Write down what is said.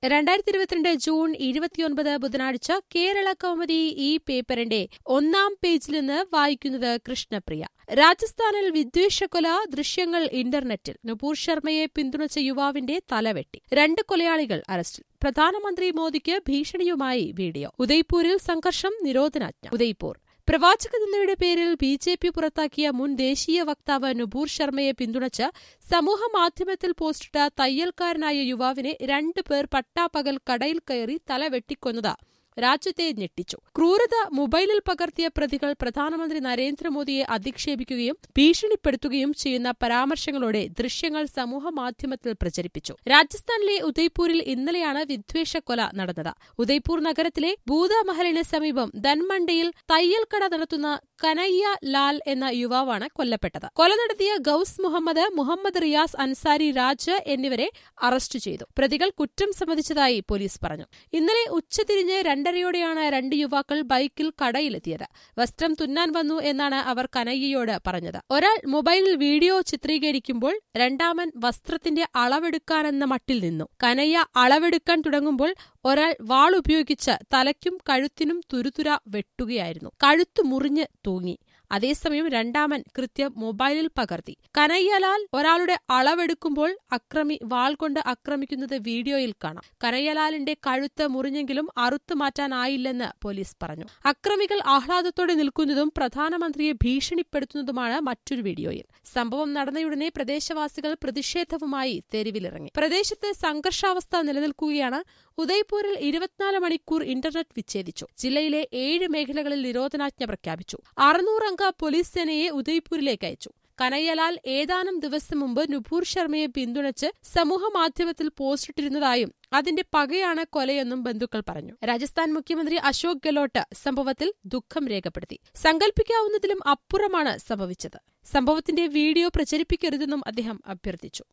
2022 June 29 ബുധനാഴ്ച കേരള കൗമുദി ഈ പേപ്പറിന്റെ ഒന്നാം പേജിൽ നിന്ന് വായിക്കുന്നത് കൃഷ്ണപ്രിയ. രാജസ്ഥാനിൽ വിദ്വേഷക്കൊല, ദൃശ്യങ്ങൾ ഇന്റർനെറ്റിൽ. നുപൂർ ശർമ്മയെ പിന്തുണച്ച യുവാവിന്റെ തലവെട്ടി. 2 കൊലയാളികൾ അറസ്റ്റിൽ. പ്രധാനമന്ത്രി മോദിക്ക് ഭീഷണിയുമായി വീഡിയോ. ഉദയ്പൂരിൽ സംഘർഷം, നിരോധനാജ്ഞ. ഉദയ്പൂർ പ്രവാചക നിന്ദയുടെ പേരിൽ ബിജെപി പുറത്താക്കിയ മുൻ ദേശീയ വക്താവ് നുപൂർ ശർമ്മയെ പിന്തുണച്ച് സമൂഹമാധ്യമത്തിൽ പോസ്റ്റിട്ട തയ്യൽക്കാരനായ യുവാവിനെ 2 പേർ പട്ടാപ്പകൽ കടയിൽ കയറി തല വെട്ടിക്കൊന്നത് രാജ്യത്തെ ഞെട്ടിച്ചു. ക്രൂരത മൊബൈലിൽ പകർത്തിയ പ്രതികൾ പ്രധാനമന്ത്രി നരേന്ദ്രമോദിയെ അധിക്ഷേപിക്കുകയും ഭീഷണിപ്പെടുത്തുകയും ചെയ്യുന്ന പരാമർശങ്ങളോടെ ദൃശ്യങ്ങൾ സമൂഹമാധ്യമത്തിൽ പ്രചരിപ്പിച്ചു. രാജസ്ഥാനിലെ ഉദയ്പൂരിൽ ഇന്നലെയാണ് വിദ്വേഷക്കൊല നടന്നത്. ഉദയ്പൂർ നഗരത്തിലെ ബൂദാമഹലിന് സമീപം ധൻമണ്ടയിൽ തയ്യൽക്കട നടത്തുന്ന കനയ്യ ലാൽ എന്ന യുവാവാണ് കൊല്ലപ്പെട്ടത്. കൊല നടത്തിയ ഗൌസ് മുഹമ്മദ്, മുഹമ്മദ് റിയാസ് അൻസാരി രാജ് എന്നിവരെ അറസ്റ്റ് ചെയ്തു. പ്രതികൾ കുറ്റം സമ്മതിച്ചതായി പോലീസ് പറഞ്ഞു. ഇന്നലെ ഉച്ചതിരിഞ്ഞ് 2:30യോടെയാണ് 2 യുവാക്കൾ ബൈക്കിൽ കടയിലെത്തിയത്. വസ്ത്രം തുന്നാൻ വന്നു എന്നാണ് അവർ കനയ്യയോട് പറഞ്ഞത്. ഒരാൾ മൊബൈലിൽ വീഡിയോ ചിത്രീകരിക്കുമ്പോൾ രണ്ടാമൻ വസ്ത്രത്തിന്റെ അളവെടുക്കാനെന്ന മട്ടിൽ നിന്നു. കനയ്യ അളവെടുക്കാൻ തുടങ്ങുമ്പോൾ ഒരാൾ വാളുപയോഗിച്ച് തലയ്ക്കും കഴുത്തിനും തുരുതുര വെട്ടുകയായിരുന്നു. കഴുത്തു മുറിഞ്ഞ് തൂങ്ങി. അതേസമയം രണ്ടാമൻ കൃത്യം മൊബൈലിൽ പകർത്തി. കനയ്യലാൽ ഒരാളുടെ അളവെടുക്കുമ്പോൾ അക്രമി വാൾ കൊണ്ട് ആക്രമിക്കുന്നത് വീഡിയോയിൽ കാണാം. കനയ്യലാലിന്റെ കഴുത്ത് മുറിഞ്ഞെങ്കിലും അറുത്തു മാറ്റാനായില്ലെന്ന് പോലീസ് പറഞ്ഞു. അക്രമികൾ ആഹ്ലാദത്തോടെ നിൽക്കുന്നതും പ്രധാനമന്ത്രിയെ ഭീഷണിപ്പെടുത്തുന്നതുമാണ് മറ്റൊരു വീഡിയോയിൽ. സംഭവം നടന്നയുടനെ പ്രദേശവാസികൾ പ്രതിഷേധവുമായി തെരുവിലിറങ്ങി. പ്രദേശത്ത് സംഘർഷാവസ്ഥ നിലനിൽക്കുകയാണ്. ഉദയ്പൂരിൽ 24 മണിക്കൂർ ഇന്റർനെറ്റ് വിച്ഛേദിച്ചു. ജില്ലയിലെ 7 മേഖലകളിൽ നിരോധനാജ്ഞ പ്രഖ്യാപിച്ചു. 600 അംഗ പോലീസ് സേനയെ ഉദയ്പൂരിലേക്ക് അയച്ചു. കനയ്യലാൽ ഏതാനും ദിവസം മുമ്പ് നുപൂർ ശർമ്മയെ പിന്തുണച്ച് സമൂഹമാധ്യമത്തിൽ പോസ്റ്റിട്ടിരുന്നതായും അതിന്റെ പകയാണ് കൊലയെന്നും ബന്ധുക്കൾ പറഞ്ഞു. രാജസ്ഥാൻ മുഖ്യമന്ത്രി അശോക് ഗെഹ്ലോട്ട് സംഭവത്തിൽ ദുഃഖം രേഖപ്പെടുത്തി. സങ്കൽപ്പിക്കാവുന്നതിലും അപ്പുറമാണ് സംഭവിച്ചത്. സംഭവത്തിന്റെ വീഡിയോ പ്രചരിപ്പിക്കരുതെന്നും അദ്ദേഹം അഭ്യർത്ഥിച്ചു.